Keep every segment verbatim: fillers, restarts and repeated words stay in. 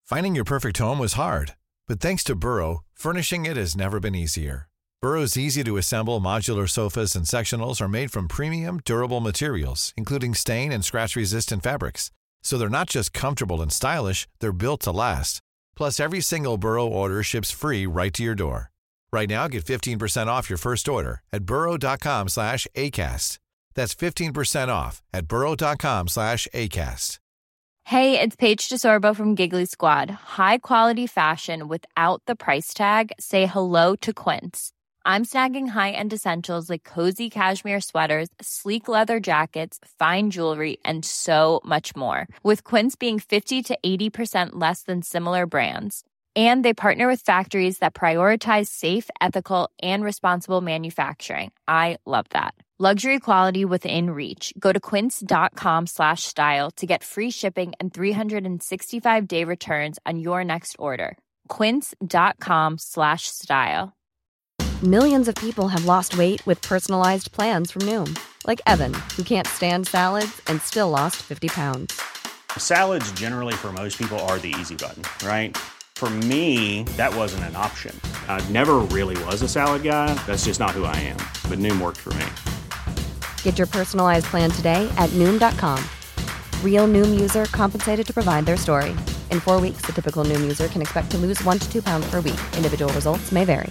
Finding your perfect home was hard, but thanks to Burrow, furnishing it has never been easier. Burrow's easy-to-assemble modular sofas and sectionals are made from premium, durable materials, including stain and scratch-resistant fabrics. So they're not just comfortable and stylish, they're built to last. Plus, every single Burrow order ships free right to your door. Right now, get fifteen percent off your first order at burrow.com slash ACAST. That's fifteen percent off at burrow.com slash ACAST. Hey, it's Paige DeSorbo from Giggly Squad. High quality fashion without the price tag. Say hello to Quince. I'm snagging high-end essentials like cozy cashmere sweaters, sleek leather jackets, fine jewelry, and so much more. With Quince being fifty to eighty percent less than similar brands. And they partner with factories that prioritize safe, ethical, and responsible manufacturing. I love that. Luxury quality within reach. Go to quince.com slash style to get free shipping and three sixty-five day returns on your next order. Quince.com slash style. Millions of people have lost weight with personalized plans from Noom. Like Evan, who can't stand salads and still lost fifty pounds. Salads generally for most people are the easy button, right? For me, that wasn't an option. I never really was a salad guy. That's just not who I am. But Noom worked for me. Get your personalized plan today at Noom dot com. Real Noom user compensated to provide their story. In four weeks, the typical Noom user can expect to lose one to two pounds per week. Individual results may vary.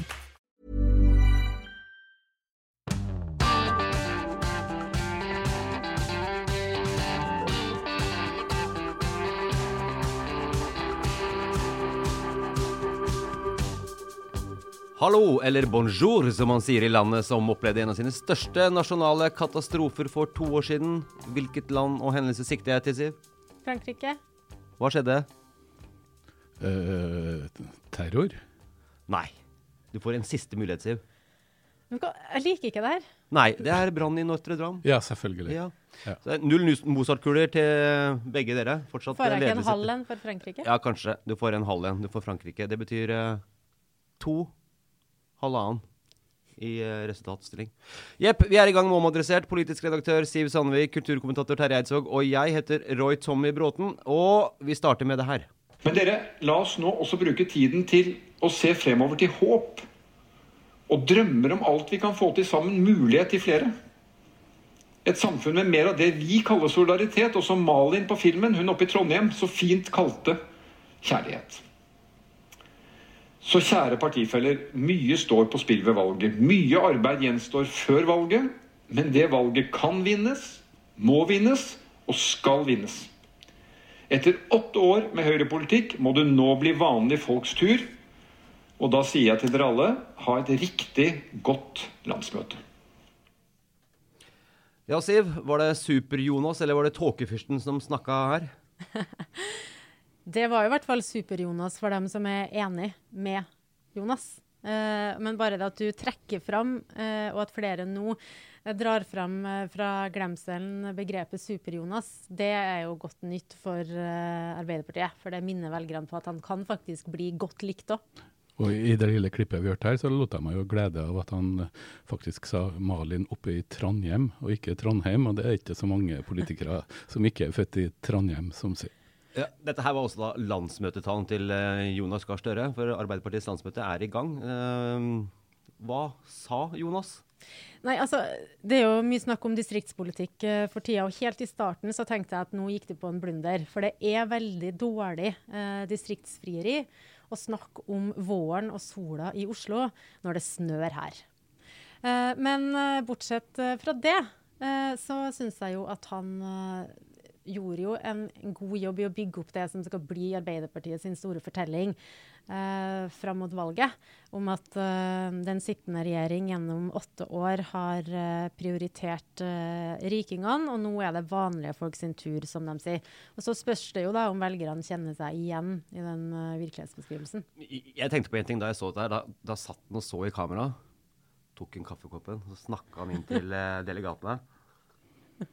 Hallo, eller bonjour, som man sier i landet som opplevde en av sine største nasjonale katastrofer for to år siden. Hvilket land og hendelse sikter jeg til, Siv? Frankrike. Hva skjedde? Uh, terror? Nei, du får en siste mulighet, Siv. Jeg liker ikke det her. Nei, det er brann i Notre Dame. Ja, selvfølgelig. Ja. Ja. Så null Mozart-kuler til begge dere. Fortsatt får jeg ikke en ledelse. halv en for Frankrike? Ja, kanskje. Du får en halv en. Du får Frankrike. Det betyr uh, to halvannen i uh, resultatstilling. Jepp, vi er i gang med Omadressert. Politisk redaktør Siv Sandvik, kulturkommentator Terje Eidsvåg, og jeg heter Roy Tommy Bråten, og vi starter med det her. Men dere, la oss nå også bruke tiden til å se fremover til håp, og drømmer om alt vi kan få til sammen, mulighet til flere. Et samfunn med mer av det vi kaller solidaritet, og som Malin på filmen, hun oppe i Trondheim, så fint kalte kjærlighet. Så kjære partifeller, mye står på spill ved valget. Mye arbeid gjenstår før valget, men det valget kan vinnes, må vinnes og skal vinnes. Etter åtte år med høyrepolitikk må det nå bli vanlig folks tur, og da sier jeg til dere alle, ha et riktig godt landsmøte. Ja, Siv, var det Super-Jonas, eller var det Tåkefyrsten som snakket her? Det var i hvert fall Super-Jonas for dem som er enig med Jonas. Eh, men bare det at du trekker fram, eh, og at flere nå eh, drar fram eh, fra glemselen begrepet Super-Jonas, det er jo godt nytt for eh, Arbeiderpartiet, for det minner velgerne på at han kan faktisk bli godt likt også. Og i det lille klippet vi hørte her, så lot jeg meg jo glede av at han faktisk sa Malin oppe i Trondheim, og ikke Trondheim, og det er ikke så mange politikere som ikke er født i Trondheim som sier. Ja, dette her var også da landsmøtetalen til uh, Jonas Gahr Støre, for Arbeiderpartiets landsmøte er i gang. Uh, hva sa Jonas? Nei, altså, det er jo mye snakk om distriktspolitikk uh, for tida, og helt i starten så tenkte jeg at nå gikk det på en blunder, for det er veldig dårlig uh, distriktsfrieri å snakke om våren og sola i Oslo når det snør her. Uh, men uh, bortsett uh, fra det, uh, så synes jeg jo at han uh, gjorde jo en, en god jobb i å bygge opp det som skal bli Arbeiderpartiet sin store fortelling eh, fram mot valget, om at eh, den sittende regjering gjennom åtte år har eh, prioritert eh, rikingene, og nå er det vanlige folk sin tur, som de sier. Og så spørs det jo da om velgerne kjenner seg igjen i den eh, virkelighetsbeskrivelsen. Jeg tenkte på en ting da jeg så det her, da, da satt han og så i kamera, tok en kaffekoppen, så snakket han inn til eh, delegatene.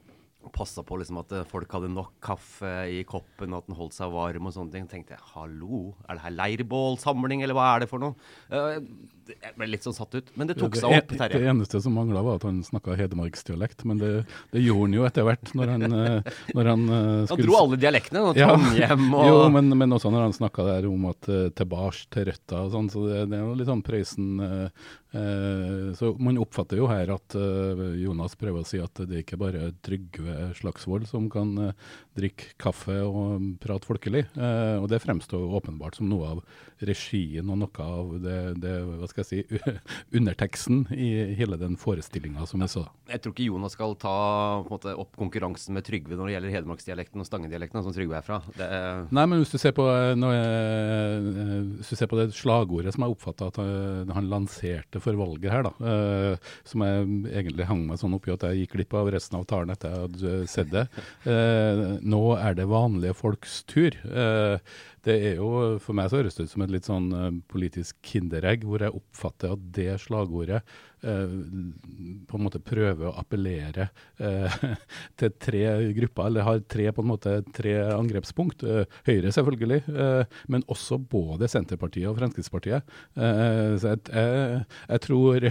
passet på liksom at folk hadde nok kaffe i koppen, at den holdt seg varm og sånne ting. Jeg tenkte, hallo, er det her leirbålsamling, eller hva er det for noe? Uh, jeg ble litt sånn satt ut, men det tok seg opp, Terje. Det eneste som manglet var at han snakket hedmarksdialekt, men det, det gjorde han jo etter hvert når han, når han skulle... Han dro alle dialektene, og Trondheim og... Jo, men, men også når han snakket der om at uh, tilbars til røtta og sånn, så det, det er jo litt sånn Prøysen... Uh, uh, så man oppfatter jo her at uh, Jonas prøver å si at det ikke bare er Trygve Slagsvold som kan uh, drikke kaffe og prate folkelig, uh, og det fremstår åpenbart som noe av regien og noe av det, det hva skal jeg si, underteksten i hele den forestillingen som jeg så. Jeg tror ikke Jonas skal ta på en måte, opp konkurransen med Trygve når det gjelder hedmarksdialekten og stangedialekten som Trygve er fra. Det er... Nei, men hvis du ser på, når jeg, hvis du ser på det slagordet som jeg oppfattet at han lanserte for valget her, da, uh, som jeg egentlig hang meg sånn oppi at jeg gikk glipp av resten av talen etter jeg hadde sett det. Uh, nå er det vanlige folks tur. Uh, Det er jo, for meg så høres det ut som et litt sånn uh, politisk kinderegg, hvor jeg oppfatter at det slagordet uh, på en måte prøver å appellere uh, til tre grupper, eller har tre på en måte tre angrepspunkt. Uh, Høyre selvfølgelig, uh, men også både Senterpartiet og Fremskrittspartiet. Uh, så jeg, jeg, jeg tror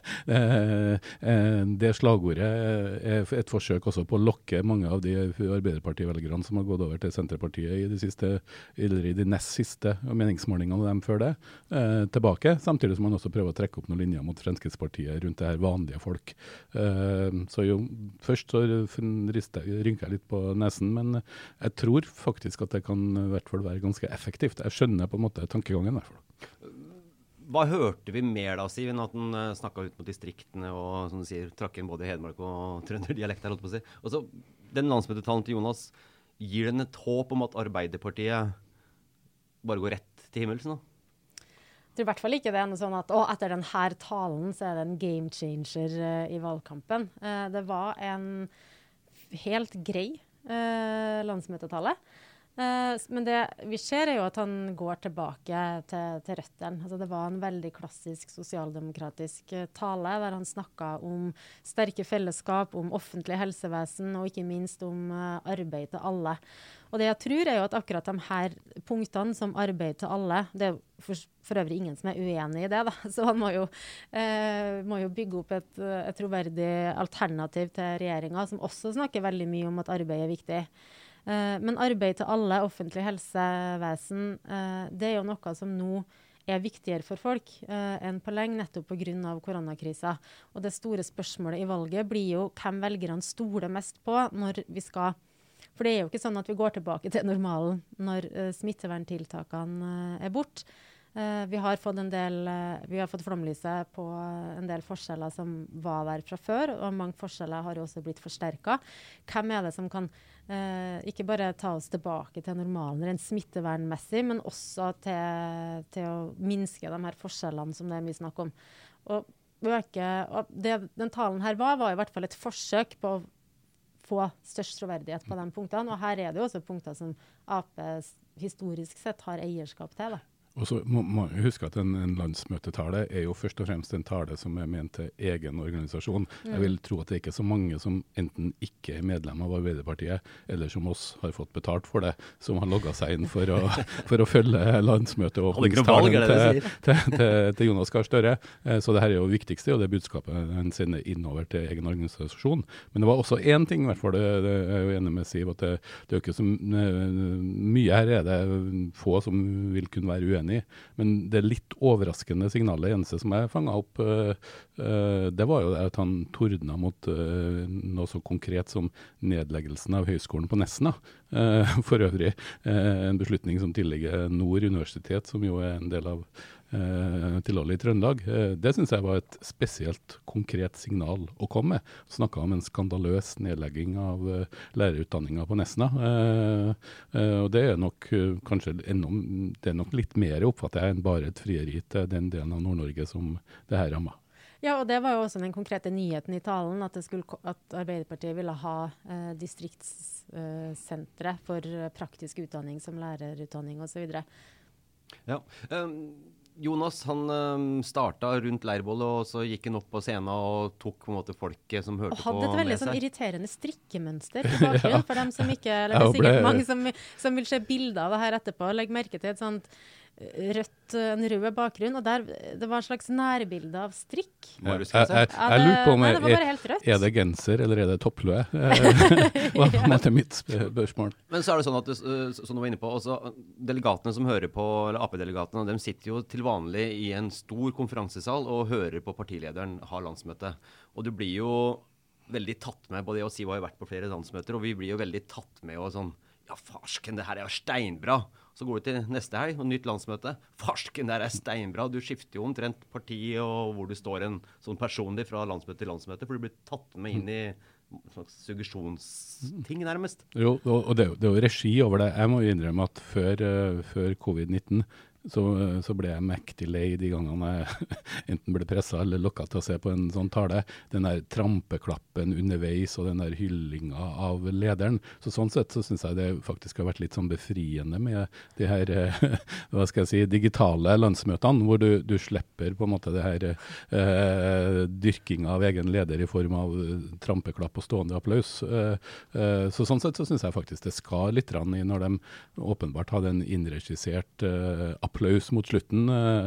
uh, uh, det slagordet er et forsøk også på å lokke mange av de Arbeiderparti-velgerne som har gått over til Senterpartiet i de siste eller i de nest siste meningsmålingene og dem før det, eh, tilbake, samtidig som man også prøver å trekke opp noen linjer mot Fremskrittspartiet rundt det her vanlige folk. Eh, så jo, først så rynker jeg litt på nesen, men jeg tror faktisk at det kan i hvert fall være ganske effektivt. Jeg skjønner på en måte tankegangen i hvert fall. Hva hørte vi mer da, Siv, at den uh, snakket ut mot distriktene og, som du sier, trakk inn både Hedmark og trønderdialekt her, holdt på å si. Og så, den landsmøtetalen til Jonas, gir den et håp om at Arbeiderpartiet bare går rett til himmelsen da? Jeg tror i hvert fall ikke det er noe sånn at å, etter denne talen så er det en game changer uh, i valgkampen. Uh, det var en helt grei uh, landsmøtetale. Uh, men det vi ser er jo at han går tilbake til, til røttene. Altså, det var en veldig klassisk sosialdemokratisk uh, tale der han snakket om sterke fellesskap, om offentlig helsevesen og ikke minst om uh, arbeid til alle. Og det jeg tror er jo at akkurat de her punktene som arbeid til alle, det er for, for øvrig ingen som er uenig i det, da. Så han må jo, eh, må jo bygge opp et, et troverdig alternativ til regjeringen, som også snakker veldig mye om at arbeid er viktig. Eh, men arbeid til alle, offentlig helsevesen, eh, det er jo noe som nå er viktigere for folk eh, enn på lenge, nettopp på grunn av koronakrisa. Og det store spørsmålet i valget blir jo hvem velgerne stoler mest på når vi skal. For det er jo ikke sånn at vi går tilbake til normalen når uh, smitteverntiltakene uh, er bort. Uh, vi har fått en del, uh, vi har fått flomlyset på en del forskjeller som var der fra før, og mange forskjeller har jo også blitt forsterket. Hvem er det som kan uh, ikke bare ta oss tilbake til normalen rent smittevernmessig, men også til, til å minske de her forskjellene som det er mye snakk om. Og, øke, og det den talen her var, var i hvert fall et forsøk på å få størst troverdighet på de punktene. Og her er det jo også punkter som A P historisk sett har eierskap til, da. Og så må man huske at en, en landsmøtetale er jo først og fremst en tale som er ment til egen organisasjon. Mm. Jeg vil tro at det ikke er så mange som enten ikke er medlem av Arbeiderpartiet, eller som oss har fått betalt for det, som har logget seg inn for å, for å følge landsmøtet og åpningstalen til, til, til, til Jonas Gahr Støre. Så det her er jo viktigste, og det budskapet han sender innover til egen organisasjon. Men det var også en ting, i hvert fall, det, det er jeg jo enig med Siv, at det, det er jo ikke så mye her er det få som vil kunne være uenige. Men det litt overraskende signalet, eneste som jeg fanget opp, uh, uh, det var jo at han tordna mot uh, noe så konkret som nedleggelsen av høyskolen på Nesna. Uh, for øvrig uh, en beslutning som tilligger Nord universitet, som jo er en del av uh, tilholdet i Trøndelag. Uh, det synes jeg var et spesielt konkret signal å komme med. Snakket om en skandaløs nedlegging av uh, lærerutdanningen på Nesna. Uh, uh, og det er nok uh, kanskje enda, det er nok litt mer oppfatter jeg enn bare et frieri til den delen av Nord-Norge som det her rammer. Ja, og det var jo også den konkrete nyheten i talen, at, det skulle, at Arbeiderpartiet ville ha eh, distriktssentre eh, for praktisk utdanning som lærerutdanning og så videre. Ja, um, Jonas, han um, startet rundt leirbålet, og så gikk han opp på scenen og tok på en måte folket som hørte på med seg. Og hadde et veldig sånn irriterende strikkemønster i bakgrunnen, ja. For dem som ikke, eller det er sikkert ble... mange som, som vil se bilder av det her etterpå, legg merke til et sånt rødt, en rød bakgrunn, og der, det var en slags nærbilde av strikk. Ja, jeg, jeg, jeg, jeg lurer på om jeg, nei, det er, er det genser, eller er det toppløe? Det var på en måte mitt spørsmål. Men så er det sånn at, du, som du var inne på, også, delegatene som hører på, eller A P-delegatene, de sitter jo til vanlig i en stor konferansesal og hører på partilederen ha landsmøte. Og du blir jo veldig tatt med, både jeg og Siv har jo vært på flere landsmøter, og vi blir jo veldig tatt med og sånn, ja, farsken, det her er jo steinbra. Så går du til neste helg, og nytt landsmøte. Farsken, det her er steinbra. Du skifter jo omtrent parti, og hvor du står en sånn personlig fra landsmøte til landsmøte, for du blir tatt med inn i en slags suggesjonsting nærmest. Jo, og det, det er jo regi over det. Jeg må innrømme at før, uh, før covid nitten, så, så ble jeg mektig lei de gangene jeg enten ble presset eller lokket til å se på en sånn tale. Den der trampeklappen underveis og den der hyllinga av lederen. Så sånn sett så synes jeg det faktisk har vært litt sånn befriende med de her, hva skal jeg si, digitale landsmøtene, hvor du, du slipper på en måte det her eh, dyrking av egen leder i form av trampeklapp og stående applaus. Eh, eh, så sånn sett så synes jeg faktisk det skal litt rann i når de åpenbart hadde en innregissert eh, applaus mot slutten.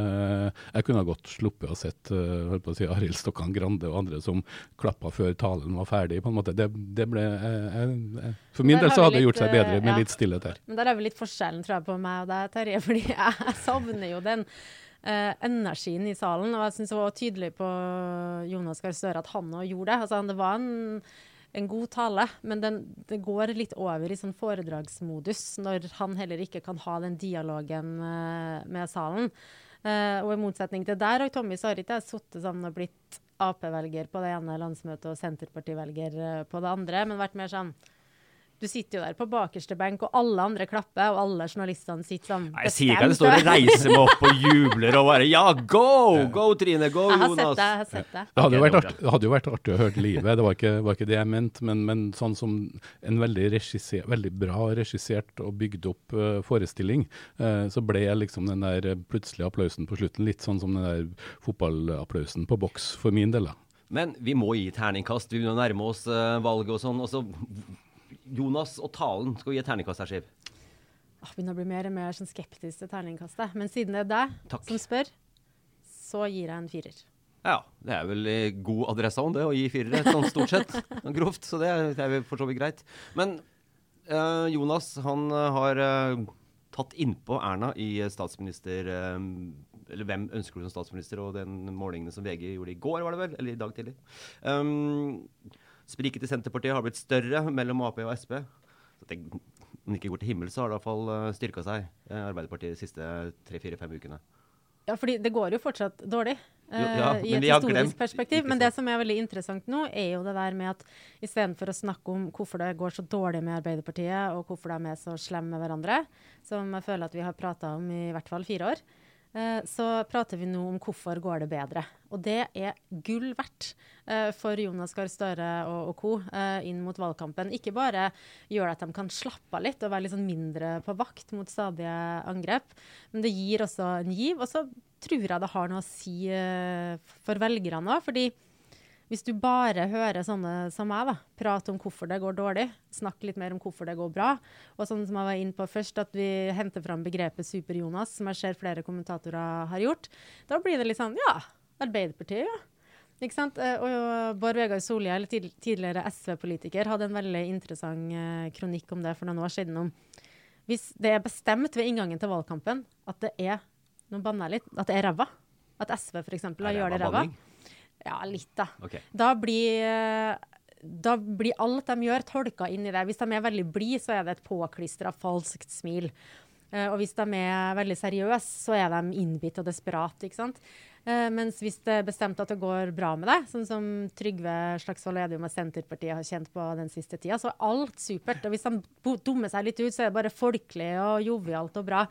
Jeg kunne ha godt sluppet å sett uh, på å si, Arild Stokkan Grande og andre som klappet før talen var ferdig. På en måte. Det, det ble, uh, uh, for min del så hadde det gjort seg bedre med ja. litt stillhet her. Men der er vel litt forskjellen, tror jeg, på meg og deg, Terje, fordi jeg savner jo den uh, energien i salen, og jeg synes det var tydelig på Jonas Gahr Støre at han også gjorde det. Altså, det var en en god tale, men den, det går litt over i sånn foredragsmodus når han heller ikke kan ha den dialogen uh, med salen. Uh, og i motsetning til der, og Tommy så har ikke jeg suttet sammen og blitt A P-velger på det ene landsmøtet og Senterparti-velger uh, på det andre, men vært mer sånn, du sitter jo der på bakerste benk, og alle andre klapper, og alle journalistene sitter sånn bestemt. Jeg sier ikke at det står og reiser meg opp og jubler og bare, ja, go! Go, Trine! Go, Jonas! Jeg har sett det, jeg har sett det. Det hadde jo vært, art, hadde jo vært artig å høre livet, det var ikke, var ikke det jeg mente, men, men sånn som en veldig, regissert, veldig bra regissert og bygd opp uh, forestilling, uh, så ble jeg liksom den der plutselige applausen på slutten, litt sånn som den der fotballapplausen på boks for min del. Da. Men vi må gi terningkast, vi begynner å nærme oss uh, valget og sånn, og så Jonas og talen, skal vi gi terningkast her, Siv? Jeg begynner å bli mer og mer sånn skeptisk til terningkastet. Men siden det er deg Takk. Som spør, så gir jeg en firer. Ja, det er vel god adresse om det, å gi firer, sånn stort sett, grovt, så det er, det er for så vidt greit. Men uh, Jonas, han uh, har uh, tatt innpå Erna i statsminister, uh, eller hvem ønsker du som statsminister, og den målingene som V G gjorde i går, var det vel, eller i dag tidlig. Um, Spriket i Senterpartiet har blitt større mellom A P og S P. Så det, om det ikke går til himmel, så har det i hvert fall styrket seg Arbeiderpartiet de siste tre, fire, fem ukene. Ja, fordi det går jo fortsatt dårlig uh, jo, ja, i et historisk perspektiv. Men det som er veldig interessant nå, er jo det der med at i stedet for å snakke om hvorfor det går så dårlig med Arbeiderpartiet, og hvorfor de er så slemme med hverandre, som jeg føler at vi har pratet om i hvert fall fire år, uh, så prater vi nå om hvorfor går det bedre. Og det er gull verdt uh, for Jonas Gahr Støre og, og co. Uh, inn mot valgkampen. Ikke bare gjør at de kan slappe av litt og være litt sånn mindre på vakt mot stadige angrep, men det gir også en giv. Og så tror jeg det har noe å si uh, for velgerne også, fordi hvis du bare hører sånne som meg da, prate om hvorfor det går dårlig, snakke litt mer om hvorfor det går bra, og sånn som jeg var inne på først, at vi henter fram begrepet Super-Jonas, som jeg ser flere kommentatorer har gjort, da blir det litt sånn, ja, Arbeiderpartiet, ja. Ikke sant? Og Bård Vegar Solhjell, tidligere S V-politiker, hadde en veldig interessant kronikk om det for noen år siden om hvis det er bestemt ved inngangen til valgkampen at det er, nå banner jeg litt, at det er ræva, at S V for eksempel gjør det ræva. Ja, litt da. Okay. Da blir, da blir alt de gjør tolket inn i det. Hvis de er veldig blide, så er det et påklistret falskt smil. Uh, og hvis de er veldig seriøse, så er de innbitt og desperat, ikke sant? Uh, mens hvis det er bestemt at det går bra med deg, sånn som Trygve Slagsvold Vedum og Senterpartiet har kjent på den siste tida, så er alt supert. Og hvis de dummer seg litt ut, så er det bare folkelig og jovialt og bra.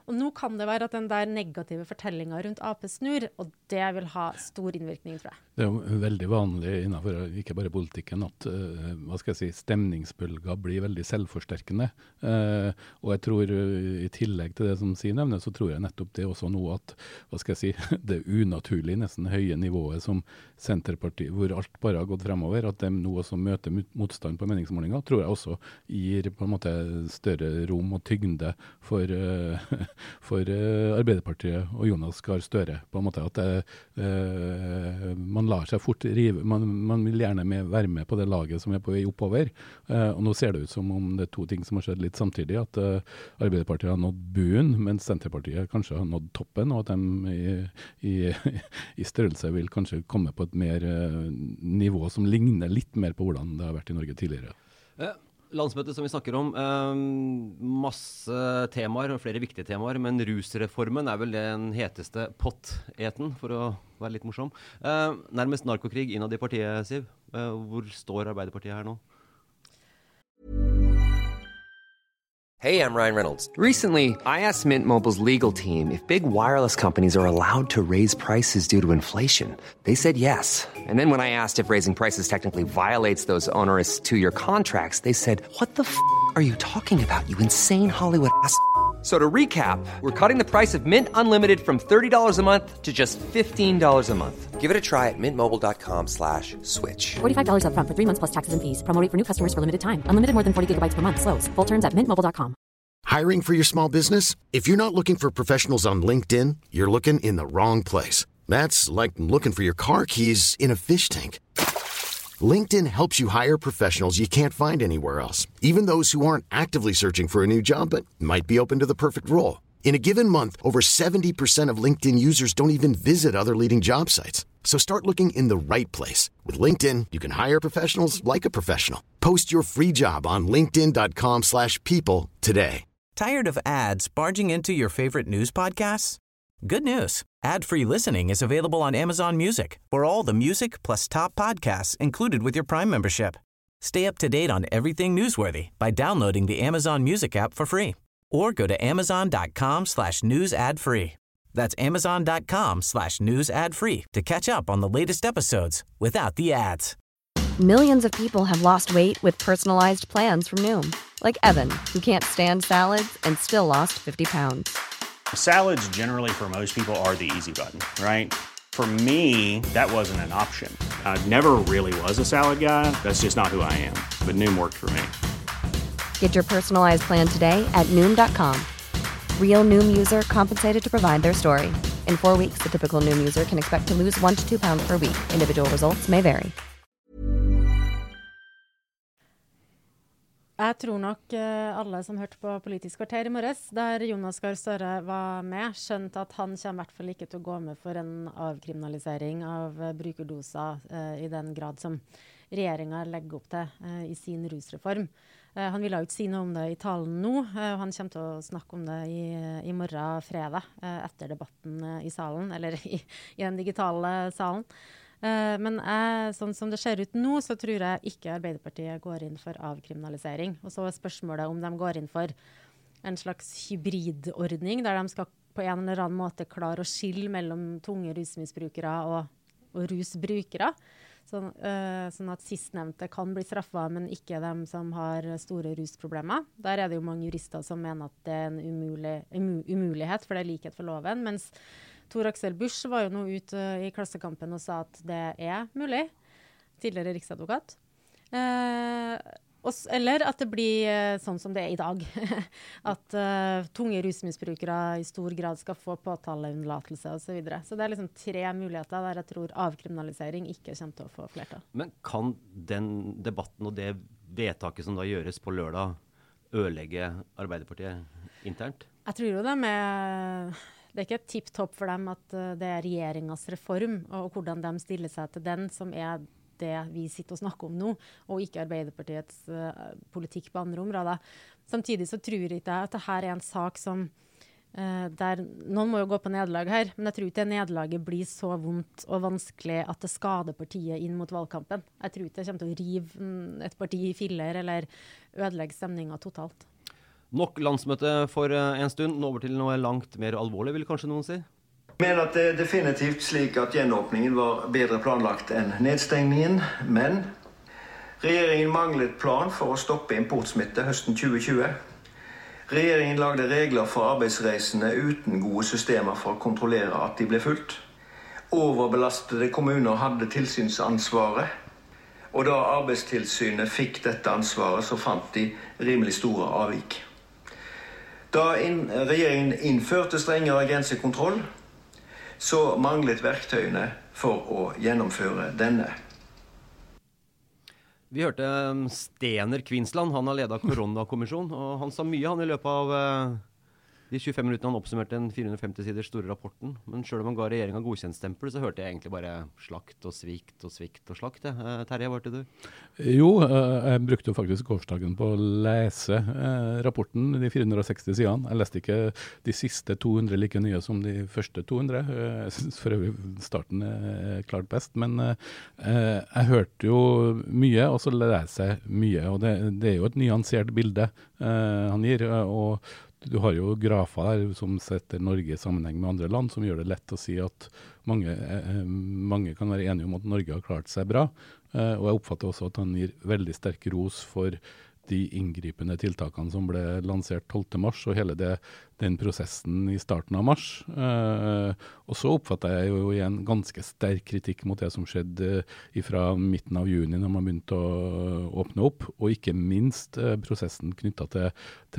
Og nå kan det være at den der negative fortellingen rundt A P snur, og det vil ha stor innvirkning, tror jeg. Det er jo veldig vanlig innenfor ikke bare politikken at uh, hva skal jeg si, stemningsbølger blir veldig selvforsterkende. Uh, og jeg tror uh, i tillegg til det som Siv nevner, så tror jeg nettopp det også noe at hva skal jeg si, det unaturlig nesten høye nivået som Senterpartiet, hvor alt bare har gått fremover, at de nå også møter motstand på meningsmålinger, tror jeg også gir på en måte større rom og tyngde for, uh, for uh, Arbeiderpartiet og Jonas Gahr Støre. På en måte at det, uh, man lar seg fort rive, man, man vil gjerne med, være med på det laget som er på vei oppover. Uh, og nå ser det ut som om det er to ting som har skjedd litt samtidig, at uh, Arbeiderpartiet har nådd buen, mens Senterpartiet kanskje har nådd toppen, og at de i, i, i størrelse vil kanskje komme på et mer uh, nivå som ligner litt mer på hvordan det har vært i Norge tidligere. Uh. Landsmøtet som vi snakker om, eh, masse temaer, og flere viktige temaer, men rusreformen er vel den heteste potteten, for å være litt morsom. Eh, nærmest narkokrig innad i partiet, Siv. Eh, hvor står Arbeiderpartiet her nå? Hey, I'm Ryan Reynolds. Recently, I asked Mint Mobile's legal team if big wireless companies are allowed to raise prices due to inflation. They said yes. And then when I asked if raising prices technically violates those onerous two-year contracts, they said, what the f*** are you talking about, you insane Hollywood ass f- So to recap, we're cutting the price of Mint Unlimited from thirty dollars a month to just fifteen dollars a month. Give it a try at mintmobile.com slash switch. forty-five dollars up front for three months plus taxes and fees. Promo rate for new customers for limited time. Unlimited more than forty gigabytes per month. Slows full terms at mint mobile dot com. Hiring for your small business? If you're not looking for professionals on LinkedIn, you're looking in the wrong place. That's like looking for your car keys in a fish tank. LinkedIn helps you hire professionals you can't find anywhere else, even those who aren't actively searching for a new job but might be open to the perfect role. In a given month, over seventy percent of LinkedIn users don't even visit other leading job sites. So start looking in the right place. With LinkedIn, you can hire professionals like a professional. Post your free job on linkedin.com slash people today. Tired of ads barging into your favorite news podcasts? Good news. Ad-free listening is available on Amazon Music for all the music plus top podcasts included with your Prime membership. Stay up to date on everything newsworthy by downloading the Amazon Music app for free or go to amazon.com slash news ad free. That's amazon.com slash news ad free to catch up on the latest episodes without the ads. Millions of people have lost weight with personalized plans from Noom. Like Evan, who can't stand salads and still lost fifty pounds. Salads generally for most people are the easy button, right? For me, that wasn't an option. I never really was a salad guy. That's just not who I am. But Noom worked for me. Get your personalized plan today at Noom dot com. Real Noom user compensated to provide their story. In four weeks, the typical Noom user can expect to lose one to two pounds per week. Individual results may vary. Jeg tror nok uh, alle som hørte på Politisk kvarter i morges, der Jonas Gahr Støre var med, skjønte at han kommer i hvert fall ikke til å gå med for en avkriminalisering av uh, brukerdoser uh, i den grad som regjeringen legger opp til uh, i sin rusreform. Uh, han ville jo ikke si noe om det i talen nå, uh, og han kommer til å snakke om det i, i morgen fredag uh, etter debatten uh, i salen, eller i, i den digitale salen. Uh, men jeg, sånn som det ser ut nå, så tror jeg ikke Arbeiderpartiet går inn for avkriminalisering. Og så er spørsmålet om de går inn for en slags hybridordning, der de skal på en eller annen måte klare å skille mellom tunge rusmisbrukere og, og rusbrukere. Sånn, uh, sånn at sistnevnte kan bli straffet, men ikke dem som har store rusproblemer. Der er det jo mange jurister som mener at det er en umulig, um, umulighet, for det er likhet for loven, mens Tor Aksel Busch var jo nå ute uh, i Klassekampen og sa at det er mulig. Tidligere riksadvokat. Eh, også, eller at det blir uh, sånn som det er i dag. at uh, tunge rusmisbrukere i stor grad skal få påtaleunnlatelse og så videre. Så det er liksom tre muligheter der jeg tror avkriminalisering ikke kommer til å få flertall. Men kan den debatten og det vedtaket som da gjøres på lørdag ødelegge Arbeiderpartiet internt? Jeg tror jo det med... Det er ikke tipp-topp for dem at uh, det er regjeringens reform, og, og hvordan de stiller seg til den, som er det vi sitter og snakker om nå, og ikke Arbeiderpartiets uh, politikk på andre områder. Samtidig så tror jeg ikke at dette er en sak som, uh, der noen må jo gå på nederlag her, men jeg tror ikke det nederlaget blir så vondt og vanskelig at det skader partiet inn mot valgkampen. Jeg tror ikke det kommer til å rive um, et parti i filler eller ødelegge stemningen totalt. Nok landsmøte for en stund, nå over til noe langt mer alvorlig, vil kanskje noen si? Jeg mener at det er definitivt slik at gjenåpningen var bedre planlagt enn nedstengningen, men regjeringen manglet plan for å stoppe importsmitte høsten tjue tjue. Regjeringen lagde regler for arbeidsreisende uten gode systemer for å kontrollere at de ble fulgt. Overbelastede kommuner hadde tilsynsansvaret, og da Arbeidstilsynet fikk dette ansvaret, så fant de rimelig store avvik. Da inn, regjeringen innførte strengere grensekontroll, så manglet verktøyene for å gjennomføre denne. Vi hørte Stener Kvinsland, han har ledet koronakommisjon, og han sa mye han i løpet av uh, de tjuefem minuttene han oppsummerte den fire hundre og femti siders store rapporten. Men selv om han ga regjeringen godkjentstempel, så hørte jeg egentlig bare slakt og svikt og svikt og slakt. Uh, Terje, hva hørte du? Jo, uh, jeg brukte faktisk gårsdagen på å lese uh, rapporten, de fire hundre og seksti sidene. Jeg leste ikke de siste to hundre like nye som de første to hundre. Uh, jeg synes for øvrig starten er klart best, men uh, uh, jeg hørte jo mye, og så leser jeg mye, og det, det er jo et nyansert bilde uh, han gir, uh, og du har jo grafer her som setter Norge i sammenheng med andre land, som gjør det lett å si at mange, eh, mange kan være enige om at Norge har klart seg bra. Eh, og jeg oppfatter også at han gir veldig sterk ros for de inngripende tiltakene som ble lansert tolvte mars, og hele det, den prosessen i starten av mars. Eh, og så oppfatter jeg jo igjen ganske sterk kritikk mot det som skjedde fra midten av juni, når man begynte å åpne opp, og ikke minst eh, prosessen knyttet til,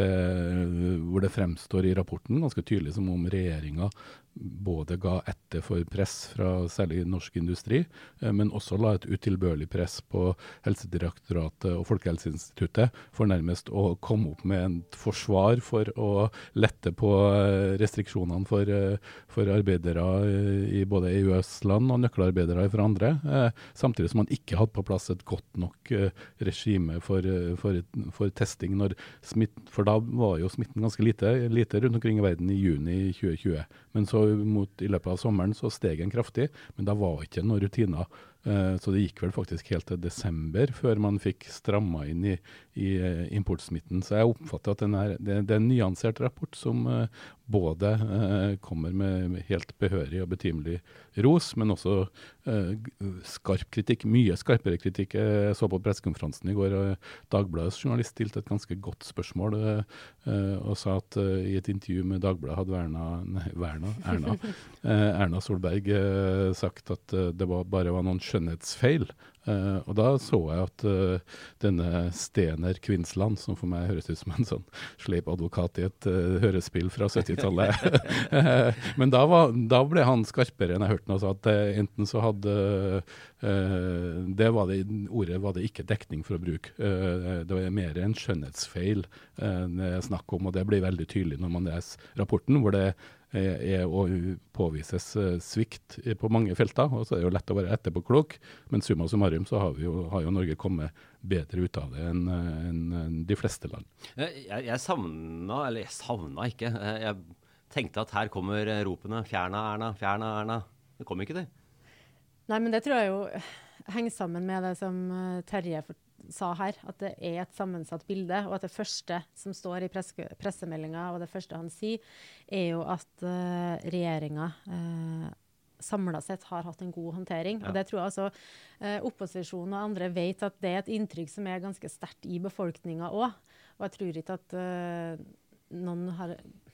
til hvor det fremstår i rapporten ganske tydelig som om regjeringen både ga etter for press fra særlig norsk industri, eh, men også la et utilbørlig press på Helsedirektoratet og Folkehelseinstituttet for nærmest å komme opp med en forsvar for å lette på restriksjonene for, for arbeidere i både E U S-land og nøkkelarbeidere fra andre, eh, samtidig som man ikke hadde på plass et godt nok eh, regime for, for, for testing, når smitt, for da var jo smitten ganske lite, lite rundt omkring i verden i juni tjue tjue. Men så mot, i løpet av sommeren så steg den kraftig, men da var ikke noen rutiner. Uh, så det gikk vel faktisk helt til desember før man fikk strammet inn i, i uh, importsmitten. Så jeg oppfatter at den er, det, det er en nyansert rapport som uh, både uh, kommer med, med helt behørig og betimelig ros, men også uh, skarp kritikk, mye skarpere kritikk. Jeg så på pressekonferansen i går, og Dagbladets journalist stilte et ganske godt spørsmål uh, uh, og sa at uh, i et intervju med Dagbladet hadde Erna, nei, Erna, Erna, uh, Erna Solberg uh, sagt at uh, det var, bare var noen skjønnhetsfeil. Uh, og da så jeg at uh, denne Stener Kvinsland, som for meg høres ut som en sånn sleip advokat i et uh, hørespill fra syttitallet, men da, var, da ble han skarpere enn jeg hørte noe, så at uh, enten så hadde uh, det var det, ordet var det ikke dekning for å bruke. Uh, det var mer en skjønnhetsfeil uh, det er snakk om, og det blir veldig tydelig når man leser rapporten, hvor det er å påvises svikt på mange felter, og så er det jo lett å være etterpåklok, men summa summarum så har, vi jo, har jo Norge kommet bedre ut av det enn, enn de fleste land. Jeg, jeg savna, eller jeg savna ikke, jeg tenkte at her kommer ropene, fjerna Erna, fjerna Erna, det kom ikke det. Nei, men det tror jeg jo henger sammen med det som Terje sa her, at det er et sammensatt bilde, og at det første som står i presse, pressemeldinga, og det første han sier, er jo at uh, regjeringen uh, samlet sett har hatt en god håndtering. Ja. Og det tror jeg altså uh, opposisjonen og andre vet at det er et inntrykk som er ganske sterkt i befolkningen også. Og jeg tror ikke at uh, noen har...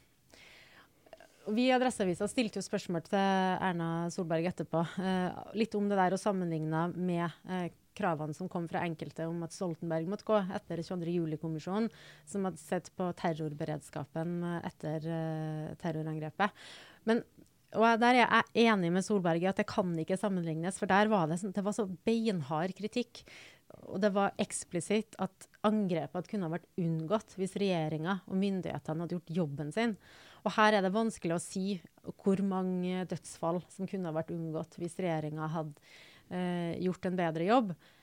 Vi i Adresseavisen stilte jo spørsmål til Erna Solberg etterpå, uh, litt om det der å sammenligne med uh, kravene som kom fra enkelte om at Stoltenberg måtte gå etter tjueandre juli-kommisjonen, som hadde sett på terrorberedskapen etter uh, terrorangrepet. Men, og der er jeg enig med Solberg i at det kan ikke sammenlignes, for der var det, det var så beinhard kritikk, og det var eksplisitt at angrepet kunne ha vært unngått hvis regjeringen og myndighetene hadde gjort jobben sin. Og her er det vanskelig å si hvor mange dødsfall som kunne ha vært unngått hvis regjeringen hadde Uh, gjort en bedre jobb.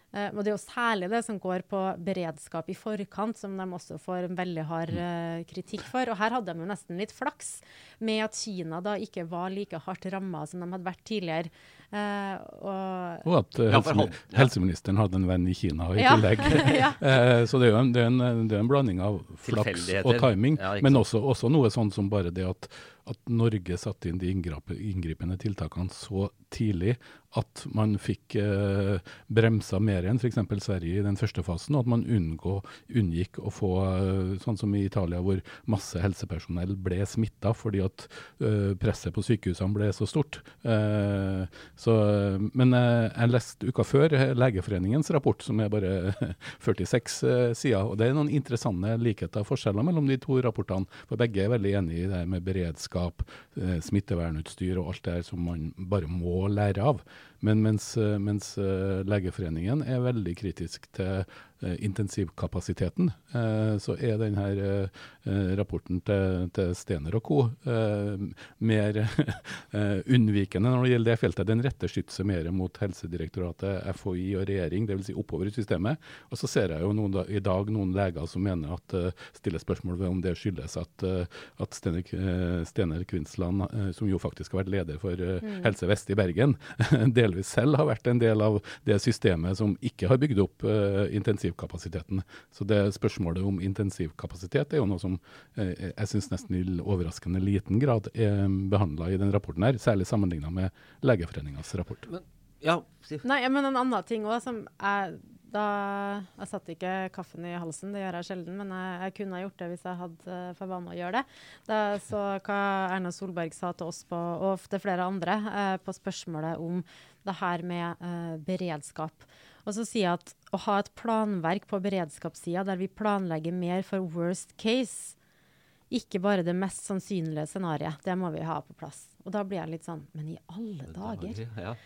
Uh, og det er jo særlig det som går på beredskap i forkant, som de også får en veldig hard uh, kritikk for. Og her hadde de jo nesten litt flaks med at Kina da ikke var like hardt rammet som de hadde vært tidligere. Uh, og, og at uh, helse, helseministeren hadde en venn i Kina i ja. tillegg. ja. uh, så det er jo en, det er en, det er en blanding av flaks og timing, ja, men også, også noe sånn som bare det at, at Norge satte inn de inngripende tiltakene så tidlig at man fikk eh, bremsa mer enn for eksempel Sverige i den første fasen, og at man unngå, unngikk å få, eh, sånn som i Italia, hvor masse helsepersonell ble smittet fordi at eh, presset på sykehusene ble så stort. Eh, så, men eh, jeg leste uka før Legeforeningens rapport, som er bare førtiseks eh, sider, og det er noen interessante likheter og forskjeller mellom de to rapportene, for begge er veldig enige i det med beredskap, eh, smittevernutstyr og alt det her som man bare må lære av. Men mens, mens uh, Legeforeningen er veldig kritisk til uh, intensivkapasiteten, uh, så er denne uh, rapporten til, til Stener og co. Uh, mer uh, unnvikende når det gjelder det feltet. Den retter skytset mer mot Helsedirektoratet, F H I og regjering, det vil si oppover i systemet. Og så ser jeg jo noen da, i dag noen leger som mener at uh, stiller spørsmål ved om det skyldes at, uh, at Stener, uh, Stener Kvinnsland, uh, som jo faktisk har vært leder for uh, mm. Helse Vest i Bergen, delvis selv har vært en del av det systemet som ikke har bygd opp uh, intensivkapasiteten. Så det spørsmålet om intensivkapasitet er jo noe som uh, jeg synes nesten i overraskende liten grad er behandlet i den rapporten her, særlig sammenlignet med Legeforeningens rapport. Men, ja, Nei, men en annen ting også som er da, jeg satt ikke kaffen i halsen, det gjør jeg sjelden, men jeg, jeg kunne ha gjort det hvis jeg hadde for vane å gjøre det. Da så hva Erna Solberg sa til oss på, og til flere andre eh, på spørsmålet om det her med eh, beredskap. Og så sier jeg at å ha et planverk på beredskapssiden der vi planlegger mer for worst case, ikke bare det mest sannsynlige scenariet, det må vi ha på plass. Og da blir jeg litt sånn, men i alle dager... Ja.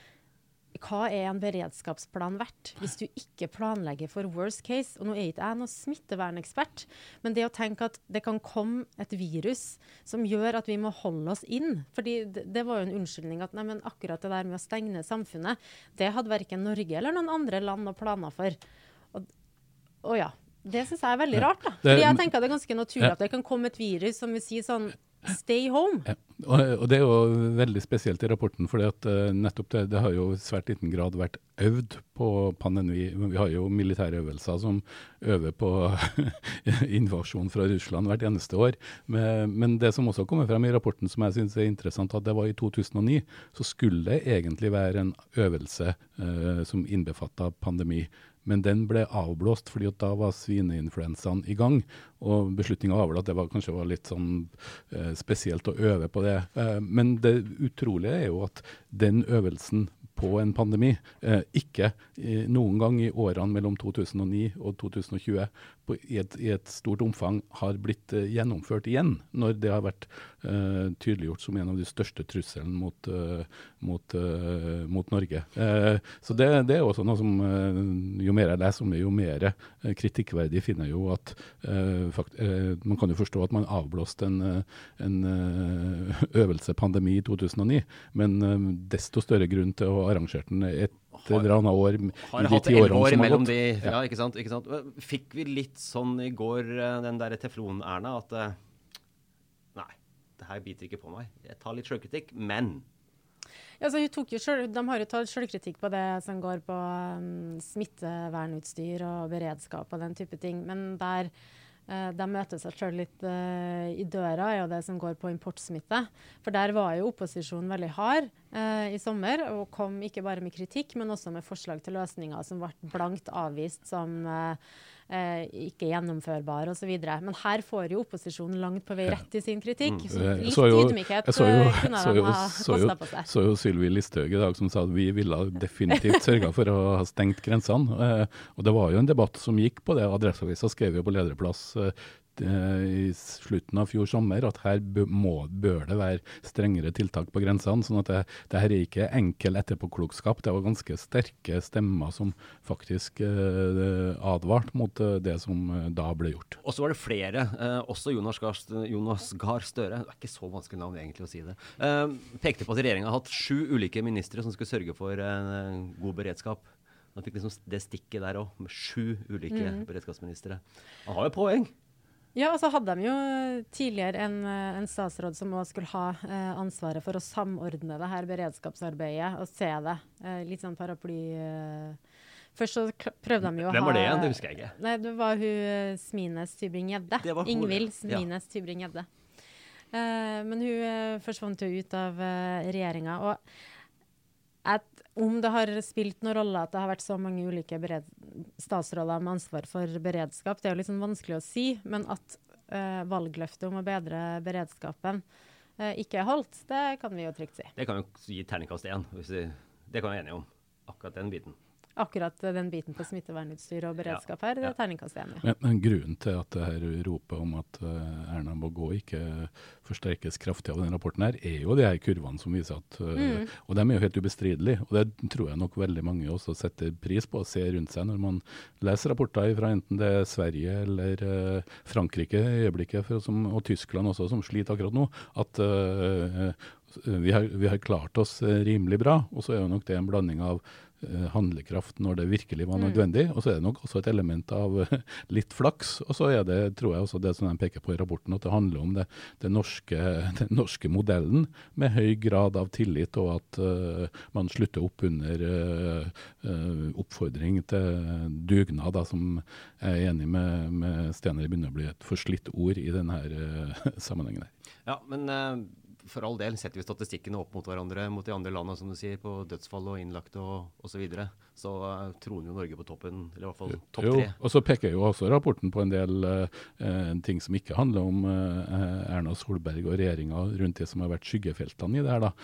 Hva er en beredskapsplan verdt hvis du ikke planlegger for worst case? Og nå er ikke jeg noen smittevernekspert, men det å tenke at det kan komme et virus som gjør at vi må holde oss inn, fordi det, det var jo en unnskyldning at nei, men akkurat det der med å stenge samfunnet, det hadde hverken Norge eller noen andre land og planer for. Og, og ja, det synes jeg er veldig rart da. Fordi jeg tenker at det er ganske naturlig at det kan komme et virus som vil si sånn, stay home. Ja. Og, og det er jo veldig spesielt i rapporten, fordi at uh, nettopp det, det har jo i svært liten grad vært øvd på pandemi. Vi har jo militære øvelser som øver på invasjon fra Russland hvert eneste år. Men, men det som også kommer frem i rapporten, som jeg synes er interessant, at det var i to tusen og ni, så skulle det egentlig være en øvelse uh, som innbefattet pandemi. Men den ble avblåst, fordi at da var svineinfluensaen i gang, og beslutningen var vel at det var, kanskje var litt sånn eh, spesielt å øve på det. Eh, men det utrolige er jo at den øvelsen på en pandemi eh, ikke eh, noen gang i årene mellom to tusen og ni og to tusen og tjue på, i, et, i et stort omfang har blitt eh, gjennomført igjen, når det har vært eh, tydeliggjort som en av de største trusselen mot, eh, mot, eh, mot Norge. Eh, så det, det er også noe som, eh, jo mer jeg leser om det, jo mer eh, kritikkverdig finner jeg jo at eh, fakt, eh, man kan jo forstå at man avblåste en, en eh, øvelse pandemi i to tusen og ni, men eh, desto større grunn til å arrangere den et eller annet år i de ti årene år som har gått. De, ja, ikke sant, ikke sant. Fikk vi litt sånn i går, den der teflon-Erna, at nei, det her biter ikke på meg. Jeg tar litt selvkritikk, men... Ja, så hun tok jo selv, de har jo tatt selvkritikk på det som går på um, smittevernutstyr og beredskap og den type ting, men der... Uh, de møter seg selv litt uh, i døra, er jo det som går på importsmitte. For der var jo opposisjonen veldig hard uh, i sommer, og kom ikke bare med kritikk, men også med forslag til løsninger som ble blankt avvist som uh, uh, ikke gjennomførbare og så videre. Men her får jo opposisjonen langt på vei rett i sin kritikk. Mm. Så litt så jo, ydmykhet så jo, kunne så de jo, ha kostet på seg. Så jo Sylvi Listhaug i dag som sa at vi ville definitivt sørge for å ha stengt grensene. Uh, og det var jo en debatt som gikk på det. Adresseavisa skrev jo på lederplass i slutten av fjor sommer at her bør, må, bør det være strengere tiltak på grensene, sånn at det, det her er ikke enkel etterpåklokskap. Det var ganske sterke stemmer som faktisk eh, advart mot eh, det som eh, da ble gjort. Og så var det flere, eh, også Jonas Gahr, Jonas Gahr Støre, det er ikke så vanskelig navn egentlig å si det, eh, pekte på at regjeringen har hatt sju ulike ministre som skulle sørge for eh, god beredskap. Han fikk liksom det stikket der også, med sju ulike Mm. beredskapsministre. Han har jo poeng. Ja, og så hadde de jo tidligere en, en statsråd som også skulle ha eh, ansvaret for å samordne det her beredskapsarbeidet og se det. Eh, litt sånn paraply... Eh. Først så prøvde de jo å ha... Hvem var det igjen? Det husker jeg ikke. Nei, det var hun Smines Tybring-Gjedde. Det var hun, Ingvild ja. Smines Tybring-Gjedde. Eh, men hun eh, forsvant jo ut av eh, regjeringen, og at om det har spilt noen rolle at det har vært så mange ulike bered statsråder med ansvar for beredskap, det er jo litt sånn vanskelig å si, men at eh, valgløftet om å bedre beredskapen eh, ikke er holdt, det kan vi jo trygt si. Det kan jo gi terningkast én, hvis vi, det kan vi være enige om, akkurat den biten. Akkurat den biten på smittevernutstyr og beredskap her, det er terningkast igjen. Ja. Men, men grunnen til at det her ropet om at uh, Erna må gå ikke forsterkes kraftig av den rapporten her, er jo de her kurvene som viser at, uh, mm. og de er jo helt ubestridelige, og det tror jeg nok veldig mange også setter pris på å se rundt seg når man leser rapporter fra enten det er Sverige eller uh, Frankrike i øyeblikket, for, som, og Tyskland også, som sliter akkurat nå, at uh, vi, har, vi har klart oss rimelig bra, og så er jo nok det en blanding av handlekraft når det virkelig var nødvendig, mm. og så er det nok også et element av litt flaks, og så er det, tror jeg også det som de peker på i rapporten, at det handler om det, det norske, den norske modellen med høy grad av tillit, og at uh, man slutter opp under uh, uh, oppfordring til dugnad, da, som jeg er enig med, med Stener begynner å bli et forslitt ord i denne uh, sammenhengen her. Ja, men... Uh for all del setter vi statistikkene opp mot hverandre, mot de andre landene, som du sier, på dødsfall og innlagt og, og så videre. Så uh, troner jo Norge på toppen, eller i hvert fall topp tre. Jo, og så peker jo også rapporten på en del uh, ting som ikke handler om uh, Erna Solberg og regjeringen rundt det som har vært skyggefeltene i det her da.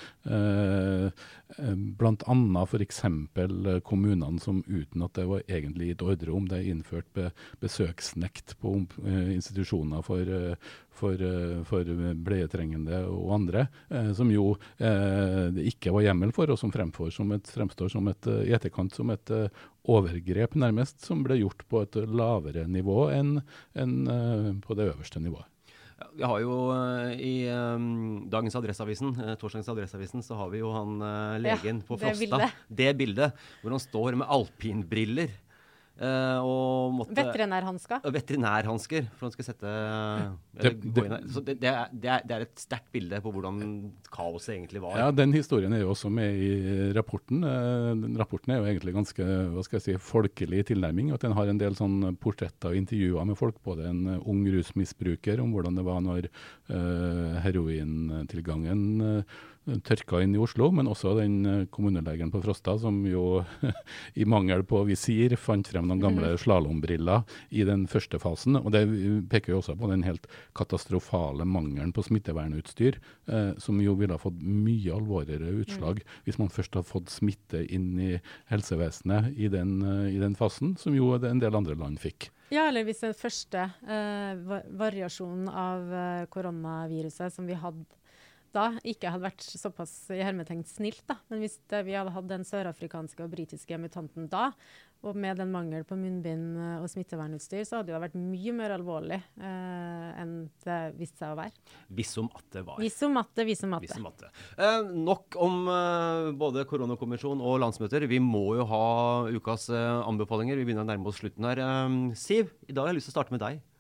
Uh, blant annet for eksempel kommunene som uten at det var egentlig gitt ordre om det, innført be besøksnekt på uh, institusjoner for, uh, for, uh, for bleietrengende og andre, uh, som jo uh, det ikke var hjemmel for, og som fremstår som et, fremstår som et uh, i etterkant som et uh, overgrep nærmest, som ble gjort på et lavere nivå enn, enn uh, på det øverste nivået. Ja, vi har jo uh, i um, dagens Adresseavisen, uh, torsdagens Adresseavisen, så har vi jo han uh, legen ja, på Frosta. Det bildet. det bildet, hvor han står med alpinbriller. Uh, og måtte, veterinærhansker. Veterinærhansker, for han skal sette... Det, det, så det, det, er, det, er, det er et sterkt bilde på hvordan kaoset egentlig var. Ja, den historien er jo også med i rapporten. Uh, rapporten er jo egentlig ganske, hva skal jeg si, folkelig tilnærming, at den har en del sånn portretter og intervjuer med folk, både en uh, ung rusmisbruker om hvordan det var når uh, herointilgangen uh, tørka inn i Oslo, men også den kommunelegen på Frosta, som jo i mangel på visir fant frem noen gamle slalombriller i den første fasen, og det peker jo også på den helt katastrofale mangelen på smittevernutstyr, eh, som jo ville ha fått mye alvorligere utslag mm. hvis man først har fått smitte inn i helsevesenet i den, i den fasen, som jo en del andre land fikk. Ja, eller hvis den første eh, variasjonen av eh, koronaviruset som vi hadde da ikke hadde vært såpass i hermetegn snilt, da. Men hvis det, vi hadde hatt den sørafrikanske og britiske mutanten da, og med den mangel på munnbind og smittevernutstyr, så hadde det vært mye mer alvorlig eh, enn det viste seg å være. Vissom at det var. Vissom at det, vissom at det. Vissom at det. Eh, nok om eh, både koronakommisjon og landsmøter. Vi må jo ha ukas eh, anbefalinger. Vi begynner å nærme oss slutten her. Eh, Siv, i dag har jeg lyst til å starte med deg.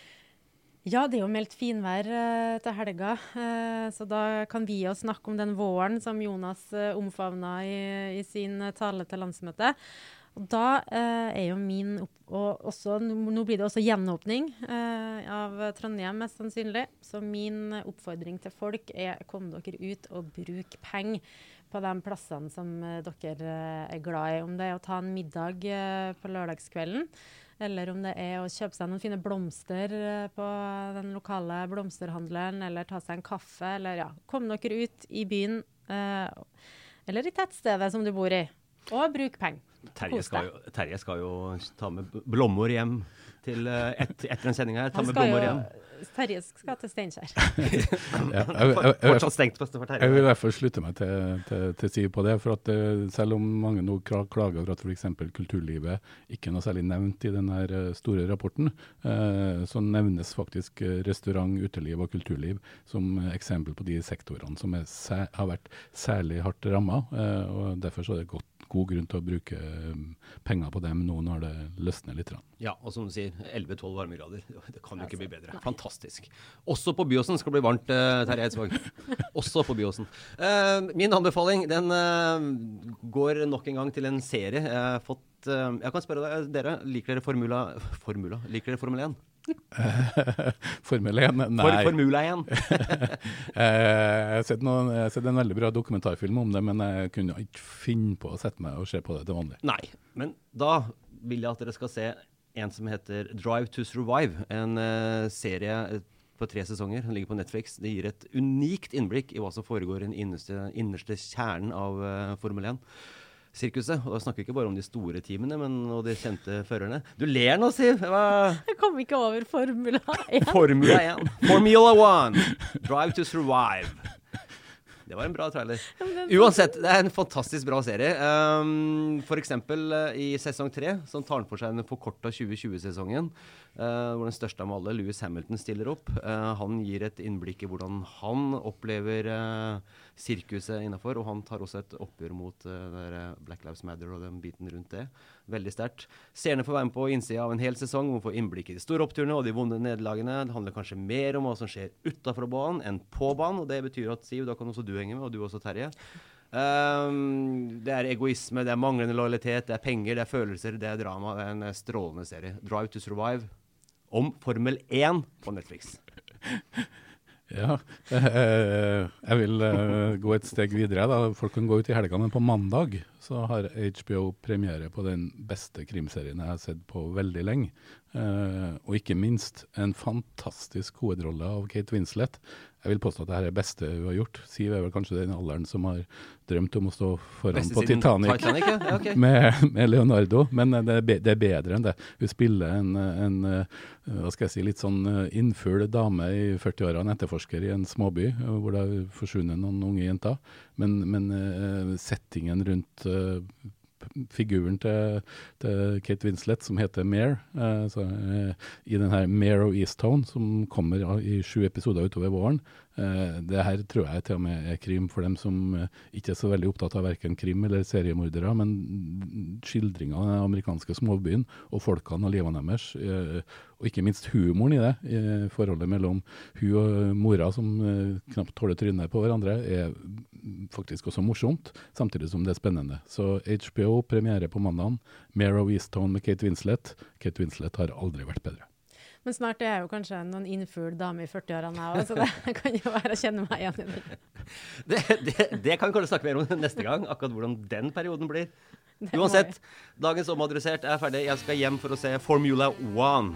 Ja, det er jo meldt finvær uh, til helga, uh, så da kan vi jo snakke om den våren som Jonas uh, omfavna i, i sin uh, tale til landsmøtet. Og da uh, er jo min opp og også, nå blir det også gjenåpning uh, av Trondheim mest sannsynlig, så min oppfordring til folk er kom dere ut og bruk penger på de plassene som uh, dere uh, er glad i. Om det er å ta en middag uh, på lørdagskvelden, eller om det er å kjøpe seg noen fine blomster på den lokale blomsterhandleren, eller ta seg en kaffe, eller ja, kom dere ut i byen, eh, eller i tettstedet som du bor i, og bruk penger. Terje skal, jo, Terje skal jo ta med blommer hjem til et, etter en sending her, ta med blommer hjem. Terje skal til Steinkjer. ja, jeg, jeg, Fortsatt stengt for Terje. Jeg vil i hvert fall slutte meg til, til, til Siv på det, for at uh, selv om mange nå klager over at for eksempel kulturlivet ikke er noe særlig nevnt i denne store rapporten, uh, så nevnes faktisk restaurant, uteliv og kulturliv som eksempel på de sektorene som er, har vært særlig hardt rammet, uh, og derfor så er det godt god grunn til å bruke penger på dem nå når det løsner litt. Ja, og som du sier, elleve tolv varmegrader. Det kan jo ikke bli bedre. Fantastisk. Også på Byåsen skal det bli varmt, uh, Terje Eidsvåg. Også på Byåsen. Uh, min anbefaling, den uh, går nok en gang til en serie. Jeg har fått, uh, jeg kan spørre deg, dere, liker dere Formula, Formula? Liker dere Formel én? Formel én? Nei. For Formula én? Jeg har sett, noen, jeg har sett en veldig bra dokumentarfilm om det, men jeg kunne ikke finne på å sette meg og se på det til vanlig. Nei, men da vil jeg at dere skal se en som heter Drive to Survive, en uh, serie på tre sesonger. Den ligger på Netflix. Det gir et unikt innblikk i hva som foregår i den innerste, innerste kjernen av uh, Formel én. Sirkuset, og da snakker vi ikke bare om de store teamene, men og de kjente førerne. Du ler nå, Siv! Hva? Jeg kom ikke over Formula én. Formula én. Formula one. Drive to Survive. Det var en bra trailer. Uansett, det er en fantastisk bra serie. Um, for eksempel uh, i sesong tre, som tar den for seg den forkortet tjue tjue-sesongen, uh, hvor den største av alle, Lewis Hamilton, stiller opp. Uh, han gir et innblikk i hvordan han opplever uh, sirkuset innenfor, og han tar også et oppgjør mot uh, Black Lives Matter og den biten rundt det. Veldig sterkt. Seerne får være med på innsida av en hel sesong, hvor man får innblikk i de store oppturene og de vonde nederlagene. Det handler kanskje mer om hva som skjer utenfor banen enn på banen, og det betyr at, Siv, da kan også du henge med, og du også, Terje. Um, det er egoisme, det er manglende lojalitet, det er penger, det er følelser, det er drama. Det er en strålende serie. Drive to Survive om Formel én på Netflix. Ja, eh, jeg vil eh, gå et steg videre da. Folk kan gå ut i helga, men på mandag så har H B O premiere på den beste krimserien jeg har sett på veldig lenge. Eh, og ikke minst en fantastisk hovedrolle av Kate Winslet. Jeg vil påstå at dette er det beste hun har gjort. Siv er vel kanskje den alderen som har drømt om å stå foran beste på Titanic, Titanic ja. Ja, okay. med, med Leonardo, men det er, be, det er bedre enn det. Hun spiller en, en hva skal jeg si, litt sånn innfull dame i førti-årene, en etterforsker i en småby, hvor det har forsvunnet noen unge jenter. Men, men uh, settingen rundt uh, figuren til, til Kate Winslet, som heter Mare, uh, så, uh, i den her Mare of Easttown, som kommer i sju episoder utover våren. Uh, det her tror jeg til og med er krim for dem som uh, ikke er så veldig opptatt av hverken krim eller seriemordere, men skildringen av den amerikanske småbyen og folkene og livene deres, uh, og ikke minst humoren i det, i forholdet mellom hun og mora som uh, knapt tåler trynet på hverandre, er faktisk også morsomt, samtidig som det er spennende. Så H B O premiere på mandagen, Mare of Easttown med Kate Winslet. Kate Winslet har aldri vært bedre. Men snart er jeg jo kanskje noen innfull dame i førti-årene her, så det kan jo være å kjenne meg igjen i det. Det, det, det kan vi kanskje snakke mer om neste gang, akkurat hvordan den perioden blir. Uansett, dagens Omadressert er ferdig. Jeg skal hjem for å se Formula One.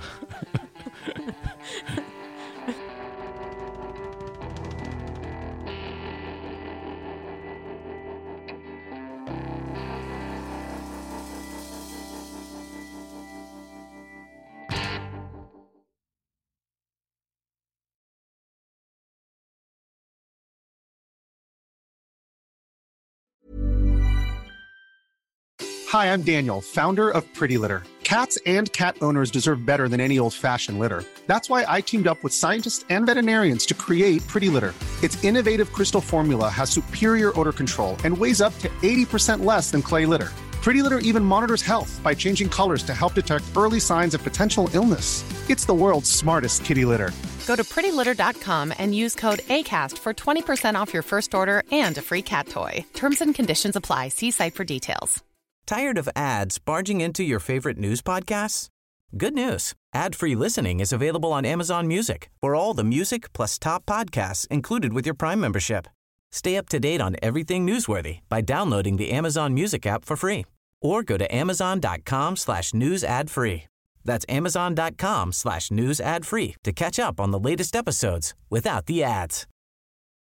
Hi, I'm Daniel, founder of Pretty Litter. Cats and cat owners deserve better than any old-fashioned litter. That's why I teamed up with scientists and veterinarians to create Pretty Litter. Its innovative crystal formula has superior odor control and weighs up to eighty percent less than clay litter. Pretty Litter even monitors health by changing colors to help detect early signs of potential illness. It's the world's smartest kitty litter. Go to pretty litter dot com and use code ACAST for twenty percent off your first order and a free cat toy. Terms and conditions apply. See site for details. Tired of ads barging into your favorite news podcasts? Good news. Ad-free listening is available on Amazon Music for all the music plus top podcasts included with your Prime membership. Stay up to date on everything newsworthy by downloading the Amazon Music app for free or go to amazon.com slash news ad free. That's amazon.com slash news ad free to catch up on the latest episodes without the ads.